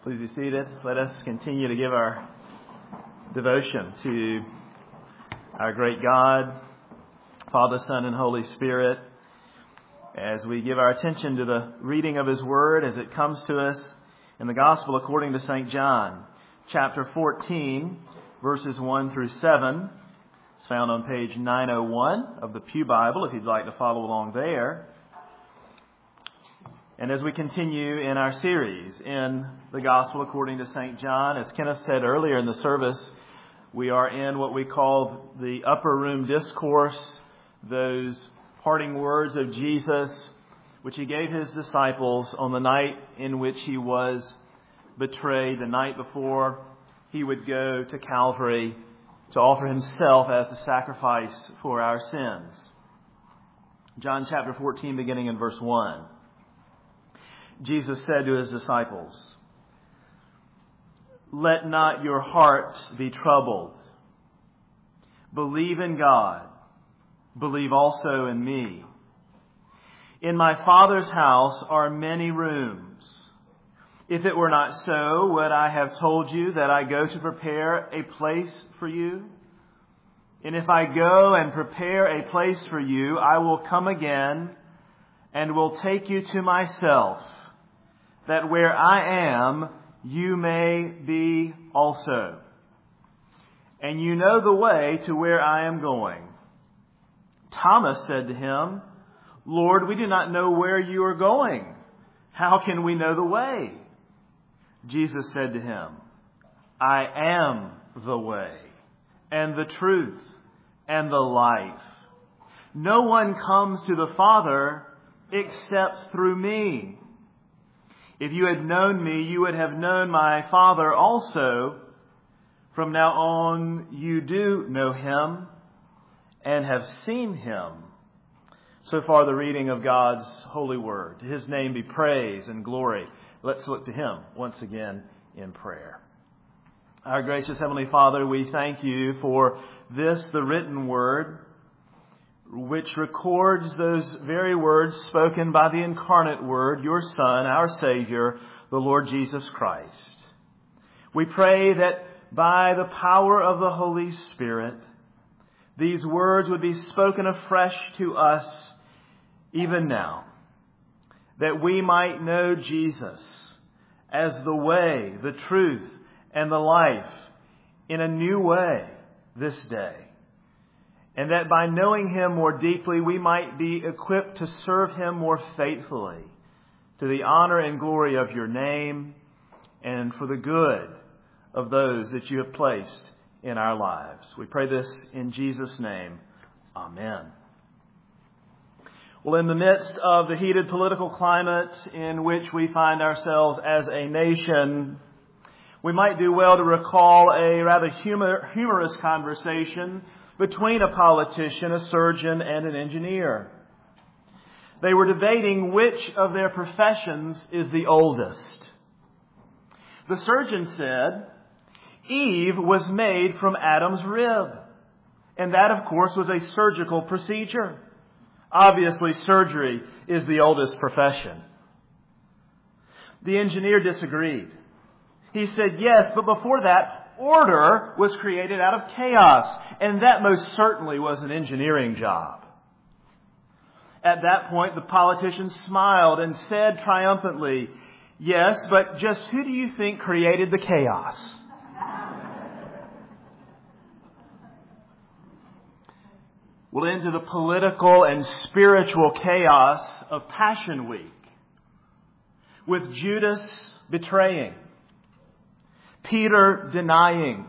Please be seated. Let us continue to give our devotion to our great God, Father, Son, and Holy Spirit, as we give our attention to the reading of His Word as it comes to us in the Gospel according to St. John, chapter 14, verses 1 through 7. It's found on page 901 of the Pew Bible, if you'd like to follow along there. And as we continue in our series in the Gospel according to St. John, as Kenneth said earlier in the service, we are in what we call the Upper Room Discourse, those parting words of Jesus, which He gave His disciples on the night in which He was betrayed, the night before He would go to Calvary to offer Himself as the sacrifice for our sins. John chapter 14, beginning in verse 1. Jesus said to His disciples, "Let not your hearts be troubled. Believe in God. Believe also in me. In my Father's house are many rooms. If it were not so, would I have told you that I go to prepare a place for you? And if I go and prepare a place for you, I will come again and will take you to myself, that where I am, you may be also. And you know the way to where I am going." Thomas said to Him, "Lord, we do not know where you are going. How can we know the way?" Jesus said to him, "I am the way, and the truth, and the life. No one comes to the Father except through me. If you had known me, you would have known my Father also. From now on, you do know Him and have seen Him." So far, the reading of God's holy word. To His name be praise and glory. Let's look to Him once again in prayer. Our gracious Heavenly Father, we thank You for this, the written word, which records those very words spoken by the incarnate Word, Your Son, our Savior, the Lord Jesus Christ. We pray that by the power of the Holy Spirit, these words would be spoken afresh to us even now, that we might know Jesus as the way, the truth, and the life in a new way this day. And that by knowing Him more deeply, we might be equipped to serve Him more faithfully, to the honor and glory of Your name, and for the good of those that You have placed in our lives. We pray this in Jesus' name. Amen. Well, in the midst of the heated political climate in which we find ourselves as a nation, we might do well to recall a rather humorous conversation between a politician, a surgeon, and an engineer. They were debating which of their professions is the oldest. The surgeon said Eve was made from Adam's rib, and that, of course, was a surgical procedure. Obviously, surgery is the oldest profession. The engineer disagreed. He said, yes, but before that, order was created out of chaos, and that most certainly was an engineering job. At that point, the politician smiled and said triumphantly, "Yes, but just who do you think created the chaos?" Well, into the political and spiritual chaos of Passion Week, with Judas betraying, Peter denying,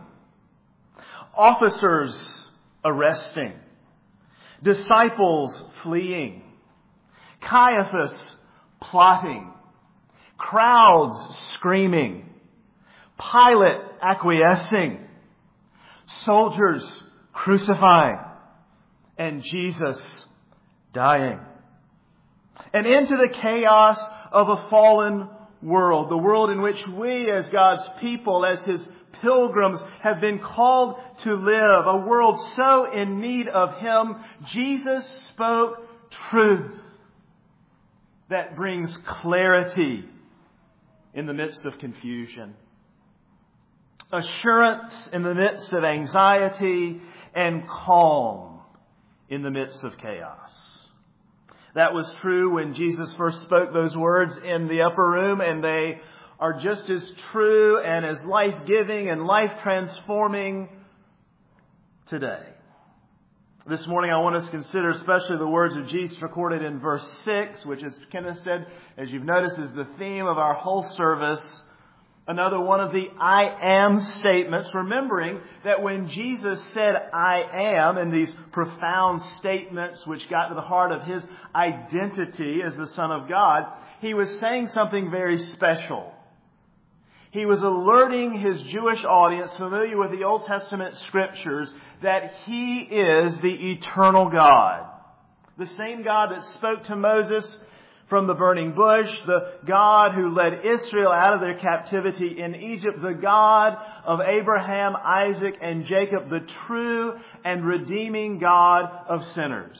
officers arresting, disciples fleeing, Caiaphas plotting, crowds screaming, Pilate acquiescing, soldiers crucifying, and Jesus dying. And into the chaos of a fallen world, the world in which we as God's people, as His pilgrims, have been called to live, a world so in need of Him, Jesus spoke truth that brings clarity in the midst of confusion. Assurance in the midst of anxiety, and calm in the midst of chaos. That was true when Jesus first spoke those words in the upper room, and they are just as true and as life-giving and life-transforming today. This morning I want us to consider especially the words of Jesus recorded in verse 6, which, as Kenneth said, as you've noticed, is the theme of our whole service. Another one of the I am statements, remembering that when Jesus said I am in these profound statements which got to the heart of His identity as the Son of God, He was saying something very special. He was alerting His Jewish audience familiar with the Old Testament Scriptures that He is the eternal God. The same God that spoke to Moses from the burning bush, the God who led Israel out of their captivity in Egypt, the God of Abraham, Isaac, and Jacob, the true and redeeming God of sinners.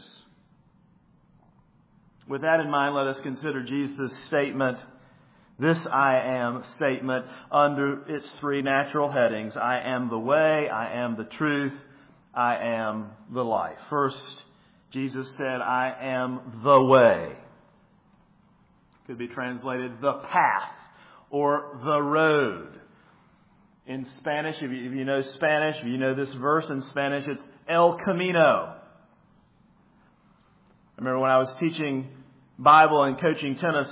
With that in mind, let us consider Jesus' statement, this I am statement, under its three natural headings. I am the way, I am the truth, I am the life. First, Jesus said, I am the way. Could be translated the path or the road. In Spanish, if you know Spanish, if you know this verse in Spanish, it's El Camino. I remember when I was teaching Bible and coaching tennis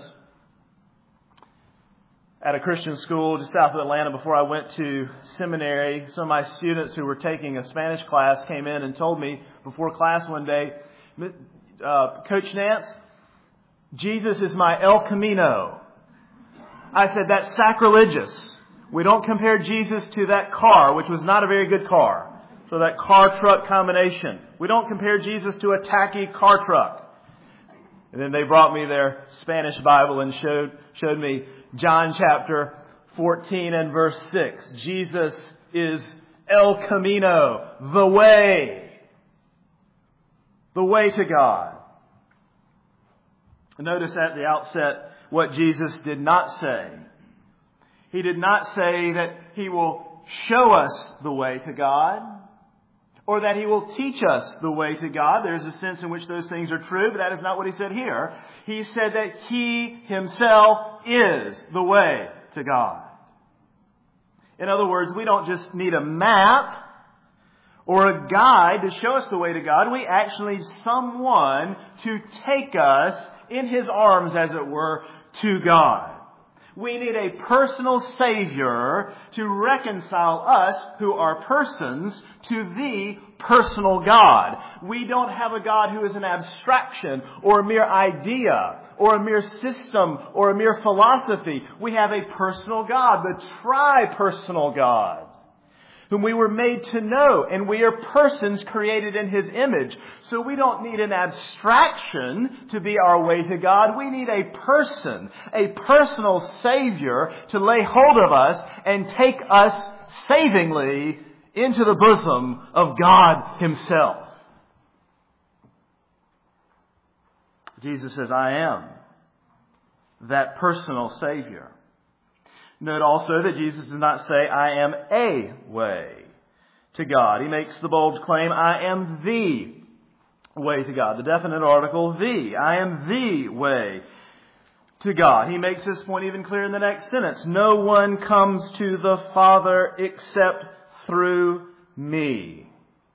at a Christian school just south of Atlanta before I went to seminary, some of my students who were taking a Spanish class came in and told me before class one day, Coach Nance, Jesus is my El Camino. I said, that's sacrilegious. We don't compare Jesus to that car, which was not a very good car. So that car-truck combination. We don't compare Jesus to a tacky car truck. And then they brought me their Spanish Bible and showed me John chapter 14 and verse 6. Jesus is El Camino, the way. The way to God. Notice at the outset what Jesus did not say. He did not say that He will show us the way to God or that He will teach us the way to God. There's a sense in which those things are true, but that is not what He said here. He said that He Himself is the way to God. In other words, we don't just need a map or a guide to show us the way to God. We actually need someone to take us in His arms, as it were, to God. We need a personal Savior to reconcile us, who are persons, to the personal God. We don't have a God who is an abstraction or a mere idea or a mere system or a mere philosophy. We have a personal God, the tri-personal God, whom we were made to know, and we are persons created in His image. So we don't need an abstraction to be our way to God. We need a person, a personal Savior to lay hold of us and take us savingly into the bosom of God Himself. Jesus says, I am that personal Savior. Note also that Jesus does not say, I am a way to God. He makes the bold claim, I am the way to God. The definite article, the. I am the way to God. He makes this point even clear in the next sentence. No one comes to the Father except through me.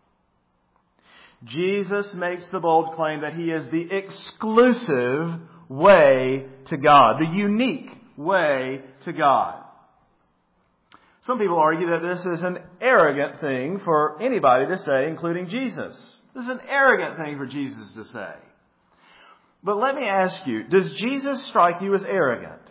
Jesus makes the bold claim that He is the exclusive way to God, the unique way to God. Some people argue that this is an arrogant thing for anybody to say, including Jesus. This is an arrogant thing for Jesus to say. But let me ask you, does Jesus strike you as arrogant?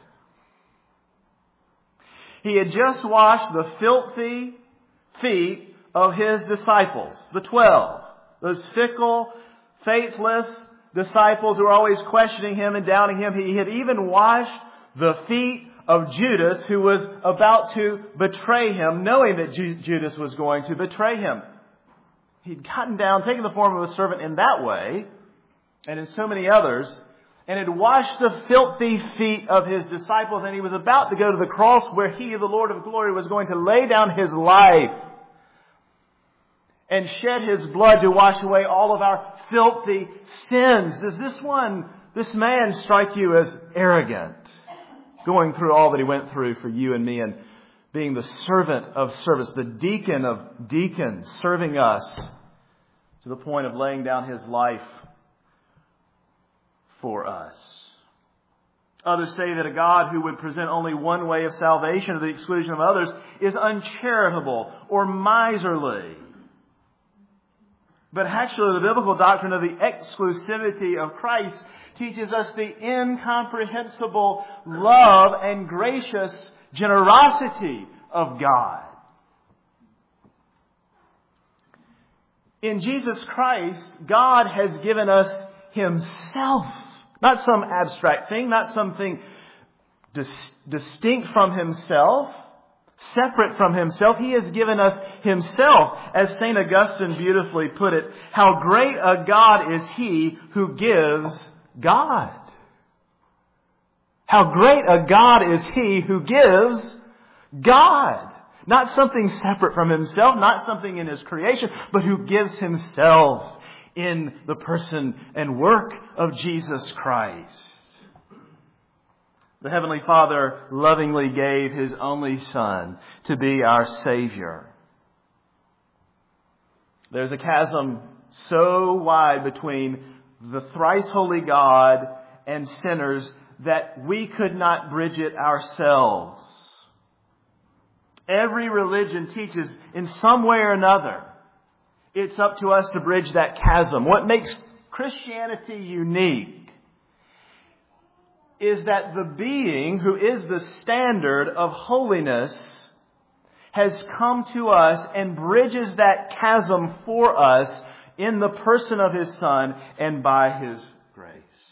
He had just washed the filthy feet of His disciples, the 12. Those fickle, faithless disciples who were always questioning Him and doubting Him. He had even washed the feet of Judas, who was about to betray Him, knowing that Judas was going to betray Him. He'd gotten down, taken the form of a servant in that way, and in so many others. and had washed the filthy feet of His disciples, and He was about to go to the cross where He, the Lord of glory, was going to lay down His life and shed His blood to wash away all of our filthy sins. Does this man strike you as arrogant, going through all that He went through for you and me, and being the servant of service, the deacon of deacons, serving us to the point of laying down His life for us? Others say that a God who would present only one way of salvation to the exclusion of others is uncharitable or miserly. But actually, the biblical doctrine of the exclusivity of Christ teaches us the incomprehensible love and gracious generosity of God. In Jesus Christ, God has given us Himself. Not some abstract thing, not something distinct from Himself, separate from Himself. He has given us Himself. As St. Augustine beautifully put it, how great a God is He who gives God. How great a God is He who gives God. Not something separate from Himself, not something in His creation, but who gives Himself in the person and work of Jesus Christ. The Heavenly Father lovingly gave His only Son to be our Savior. There's a chasm so wide between the thrice holy God and sinners that we could not bridge it ourselves. Every religion teaches in some way or another. It's up to us to bridge that chasm. What makes Christianity unique is that the being who is the standard of holiness has come to us and bridges that chasm for us in the person of His Son and by His grace.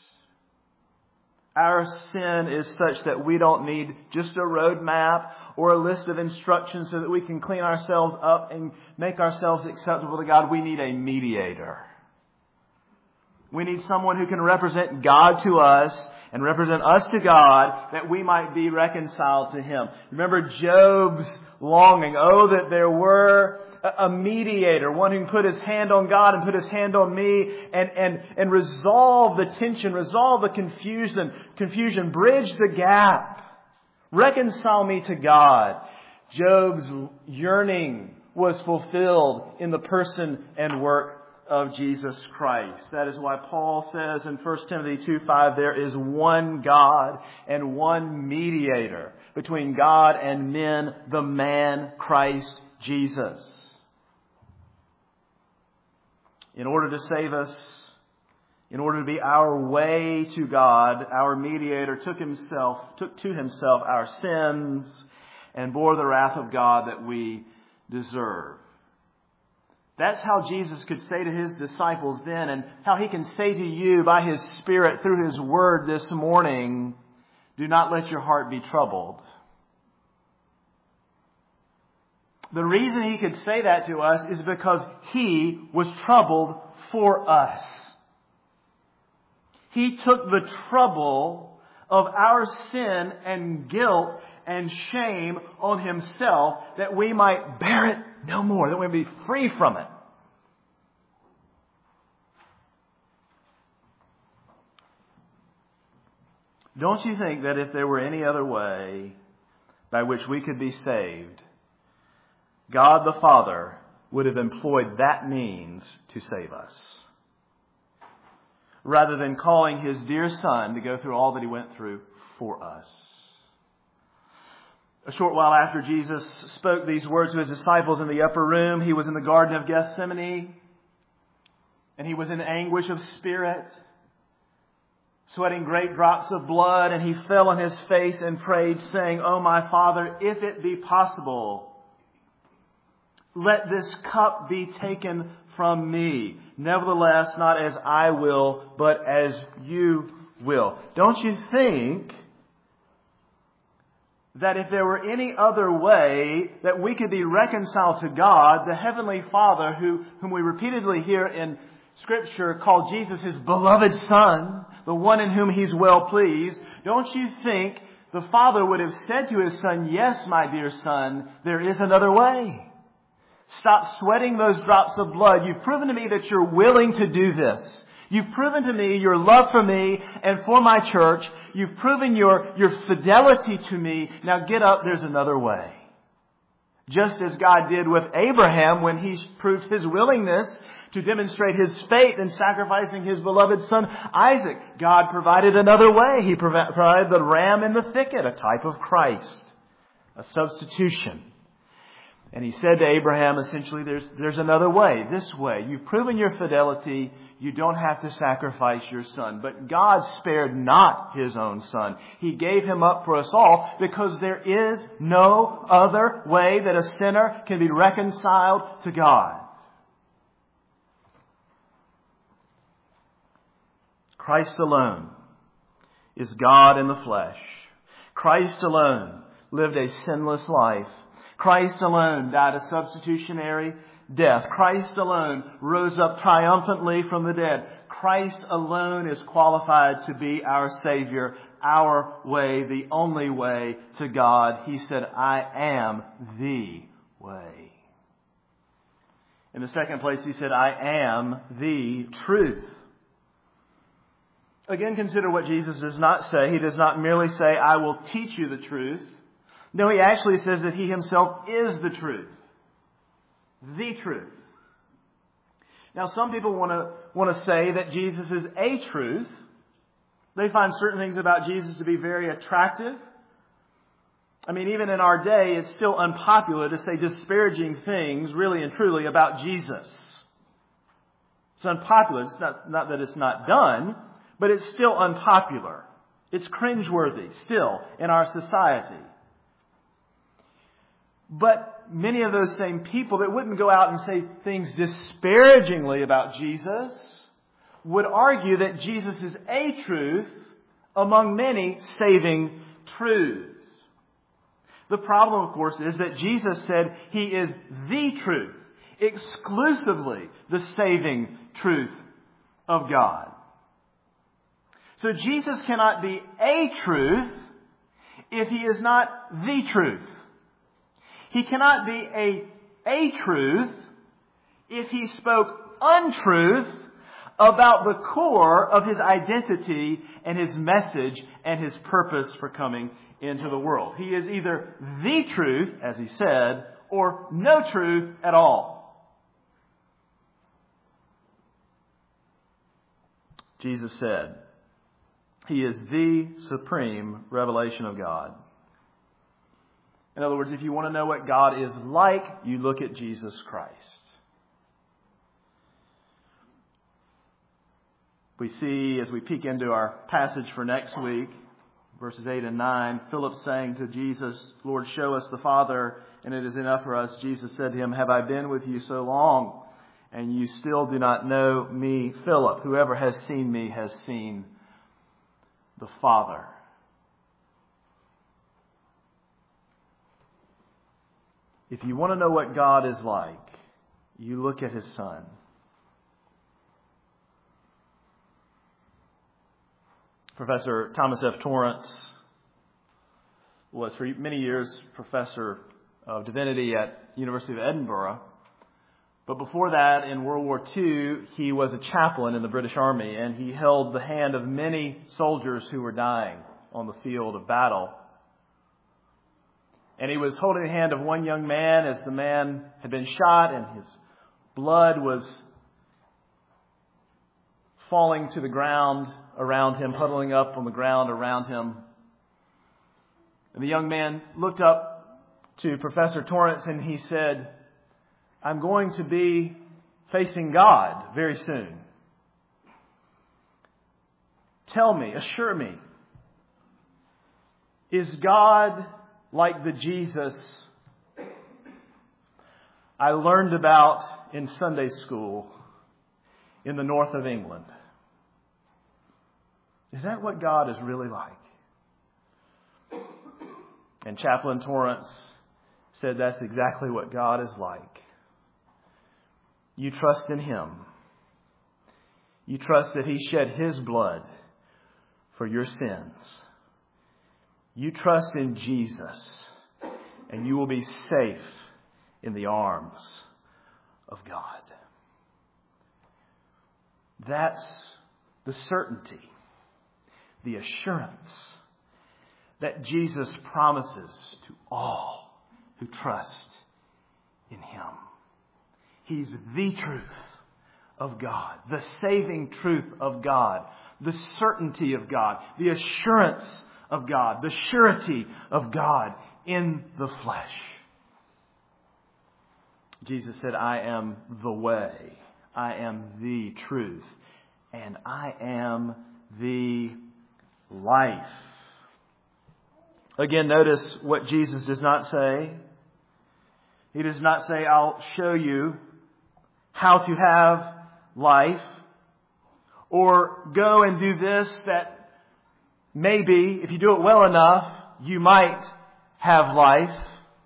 Our sin is such that we don't need just a roadmap or a list of instructions so that we can clean ourselves up and make ourselves acceptable to God. We need a mediator. We need someone who can represent God to us and represent us to God, that we might be reconciled to Him. Remember Job's longing. Oh, that there were a mediator, one who can put his hand on God and put his hand on me and resolve the tension, resolve the confusion, bridge the gap, reconcile me to God. Job's yearning was fulfilled in the person and work of Jesus Christ. That is why Paul says in 1 Timothy 2:5, there is one God and one mediator between God and men, the man Christ Jesus. In order to save us, in order to be our way to God, our mediator took to Himself our sins and bore the wrath of God that we deserve. That's how Jesus could say to His disciples then, and how He can say to you by His Spirit through His Word this morning, do not let your heart be troubled. The reason He could say that to us is because He was troubled for us. He took the trouble of our sin and guilt and shame on Himself that we might bear it no more, that we may be free from it. Don't you think that if there were any other way by which we could be saved, God the Father would have employed that means to save us, rather than calling His dear Son to go through all that He went through for us? A short while after Jesus spoke these words to His disciples in the upper room, He was in the Garden of Gethsemane, and He was in anguish of spirit, sweating great drops of blood, and He fell on His face and prayed, saying, "Oh, my Father, if it be possible, let this cup be taken from me. Nevertheless, not as I will, but as you will." Don't you think that if there were any other way that we could be reconciled to God, the Heavenly Father, whom we repeatedly hear in Scripture called Jesus His beloved Son, the one in whom He's well pleased, don't you think the Father would have said to His Son, yes, my dear Son, there is another way. Stop sweating those drops of blood. You've proven to me that you're willing to do this. You've proven to me your love for me and for my church. You've proven your fidelity to me. Now get up, there's another way. Just as God did with Abraham when He proved His willingness to demonstrate His faith in sacrificing His beloved son Isaac, God provided another way. He provided the ram in the thicket, a type of Christ, a substitution. And He said to Abraham, essentially, there's another way, this way. You've proven your fidelity. You don't have to sacrifice your son. But God spared not His own Son. He gave Him up for us all because there is no other way that a sinner can be reconciled to God. Christ alone is God in the flesh. Christ alone lived a sinless life. Christ alone died a substitutionary death. Christ alone rose up triumphantly from the dead. Christ alone is qualified to be our Savior, our way, the only way to God. He said, I am the way. In the second place, He said, I am the truth. Again, consider what Jesus does not say. He does not merely say, I will teach you the truth. No, He actually says that He Himself is the truth. The truth. Now, some people want to say that Jesus is a truth. They find certain things about Jesus to be very attractive. I mean, even in our day, it's still unpopular to say disparaging things, really and truly, about Jesus. It's unpopular. It's not that it's not done, but it's still unpopular. It's cringeworthy still in our society. But many of those same people that wouldn't go out and say things disparagingly about Jesus would argue that Jesus is a truth among many saving truths. The problem, of course, is that Jesus said He is the truth, exclusively the saving truth of God. So Jesus cannot be a truth if He is not the truth. He cannot be a truth if He spoke untruth about the core of His identity and His message and His purpose for coming into the world. He is either the truth, as He said, or no truth at all. Jesus said, He is the supreme revelation of God. In other words, if you want to know what God is like, you look at Jesus Christ. We see, as we peek into our passage for next week, verses 8 and 9, Philip saying to Jesus, Lord, show us the Father, and it is enough for us. Jesus said to him, have I been with you so long, and you still do not know me, Philip? Whoever has seen me has seen the Father. If you want to know what God is like, you look at His Son. Professor Thomas F. Torrance was for many years professor of divinity at University of Edinburgh. But before that, in World War II, he was a chaplain in the British Army, and he held the hand of many soldiers who were dying on the field of battle. And he was holding the hand of one young man as the man had been shot and his blood was falling to the ground around him, huddling up on the ground around him. And the young man looked up to Professor Torrance and he said, I'm going to be facing God very soon. Tell me, assure me, is God like the Jesus I learned about in Sunday school in the north of England? Is that what God is really like? And Chaplain Torrance said that's exactly what God is like. You trust in Him. You trust that He shed His blood for your sins. You trust in Jesus, and you will be safe in the arms of God. That's the certainty, the assurance that Jesus promises to all who trust in Him. He's the truth of God, the saving truth of God, the certainty of God, the assurance of God, the surety of God in the flesh. Jesus said, I am the way, I am the truth, and I am the life. Again, notice what Jesus does not say. He does not say, I'll show you how to have life, or go and do this that maybe, if you do it well enough, you might have life.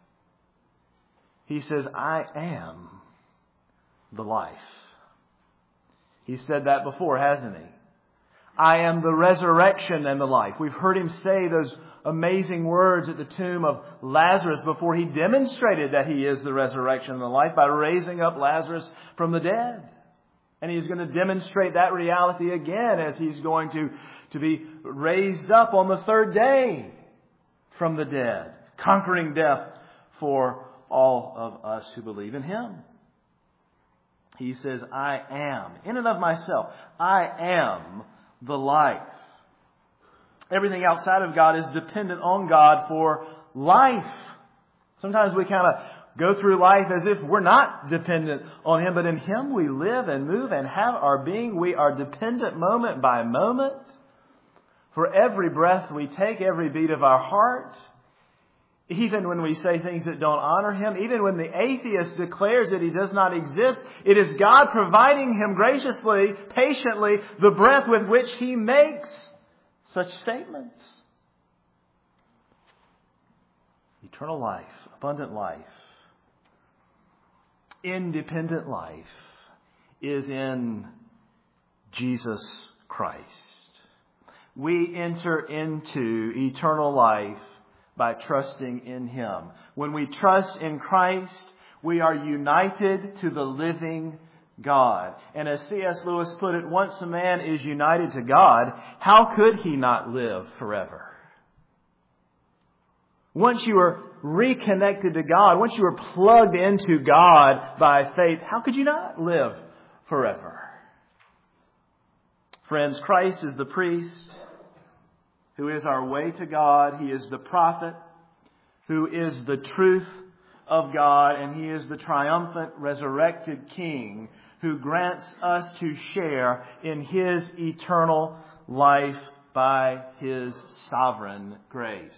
He says, I am the life. He said that before, hasn't he? I am the resurrection and the life. We've heard him say those amazing words at the tomb of Lazarus before he demonstrated that he is the resurrection and the life by raising up Lazarus from the dead. And he's going to demonstrate that reality again as he's going to be raised up on the third day from the dead, conquering death for all of us who believe in Him. He says, I am, in and of myself, I am the life. Everything outside of God is dependent on God for life. Sometimes we kind of go through life as if we're not dependent on Him, but in Him we live and move and have our being. We are dependent moment by moment. For every breath we take, every beat of our heart, even when we say things that don't honor Him, even when the atheist declares that He does not exist, it is God providing him graciously, patiently, the breath with which He makes such statements. Eternal life, abundant life, independent life is in Jesus Christ. We enter into eternal life by trusting in Him. When we trust in Christ, we are united to the living God. And as C.S. Lewis put it, once a man is united to God, how could he not live forever? Once you are reconnected to God, once you are plugged into God by faith, how could you not live forever? Friends, Christ is the priest who is our way to God. He is the prophet who is the truth of God, and He is the triumphant resurrected King who grants us to share in His eternal life by His sovereign grace.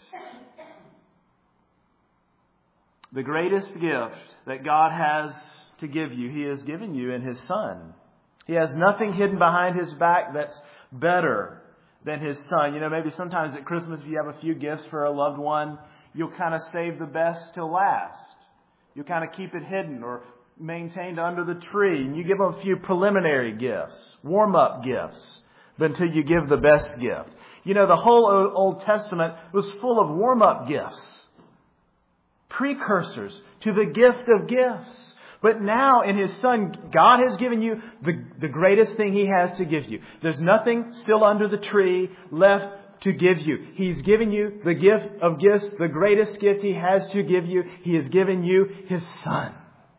The greatest gift that God has to give you, He has given you in His Son. He has nothing hidden behind His back that's better than His Son. You know, maybe sometimes at Christmas if you have a few gifts for a loved one, you'll kind of save the best till last. You'll kind of keep it hidden or maintained under the tree. And you give them a few preliminary gifts, warm-up gifts, until you give the best gift. You know, the whole Old Testament was full of warm-up gifts, precursors to the gift of gifts. But now in His Son, God has given you the greatest thing He has to give you. There's nothing still under the tree left to give you. He's given you the gift of gifts, the greatest gift He has to give you. He has given you His Son.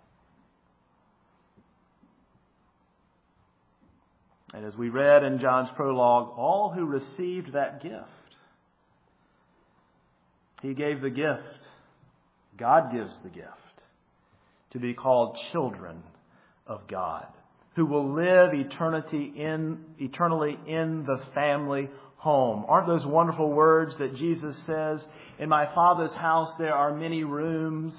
And as we read in John's prologue, all who received that gift, He gave the gift. God gives the gift to be called children of God, who will live eternally in the family home. Aren't those wonderful words that Jesus says, in my Father's house there are many rooms?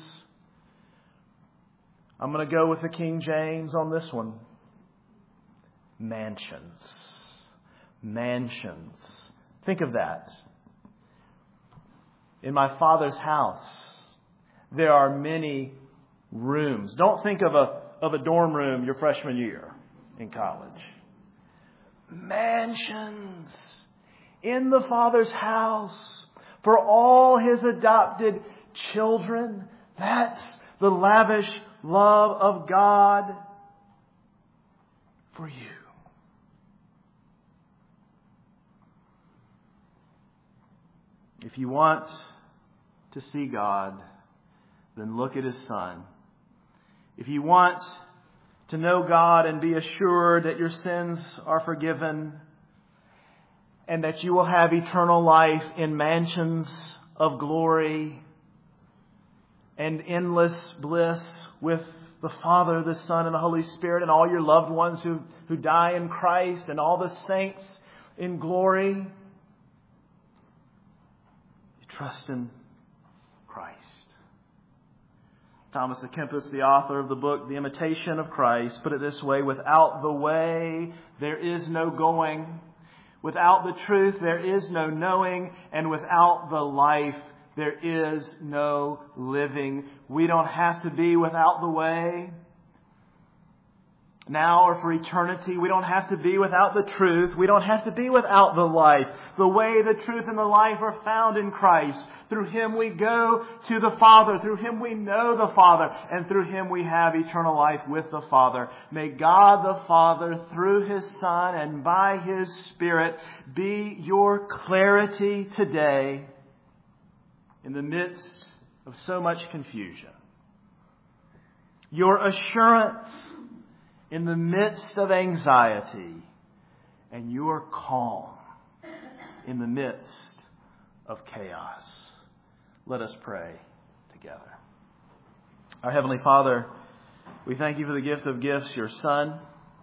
I'm going to go with the King James on this one. Mansions. Mansions. Think of that. In my Father's house there are many rooms. Don't think of a dorm room your freshman year in college. Mansions in the Father's house for all His adopted children. That's the lavish love of God for you. If you want to see God, then look at His Son. If you want to know God and be assured that your sins are forgiven and that you will have eternal life in mansions of glory and endless bliss with the Father, the Son, and the Holy Spirit, and all your loved ones who die in Christ, and all the saints in glory, you trust in Christ. Thomas à Kempis, the author of the book The Imitation of Christ, put it this way: without the way, there is no going. Without the truth, there is no knowing. And without the life, there is no living. We don't have to be without the way now or for eternity. We don't have to be without the truth. We don't have to be without the life. The way, the truth, and the life are found in Christ. Through Him we go to the Father. Through Him we know the Father. And through Him we have eternal life with the Father. May God the Father, through His Son and by His Spirit, be your clarity today in the midst of so much confusion. Your assurance in the midst of anxiety, and your calm in the midst of chaos. Let us pray together. Our Heavenly Father, we thank You for the gift of gifts, Your Son.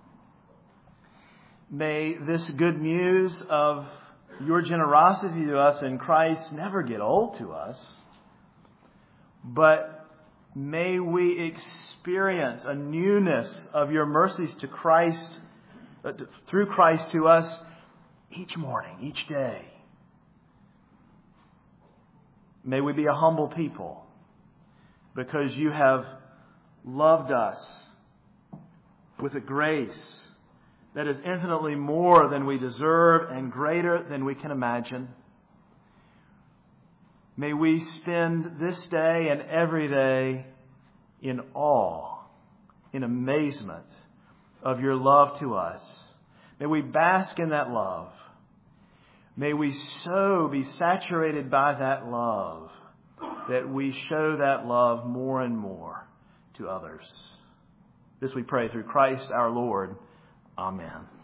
May this good news of Your generosity to us in Christ never get old to us, but may we experience a newness of Your mercies to Christ, through Christ to us each morning, each day. May we be a humble people because You have loved us with a grace that is infinitely more than we deserve and greater than we can imagine. May we spend this day and every day in awe, in amazement of Your love to us. May we bask in that love. May we so be saturated by that love that we show that love more and more to others. This we pray through Christ our Lord. Amen.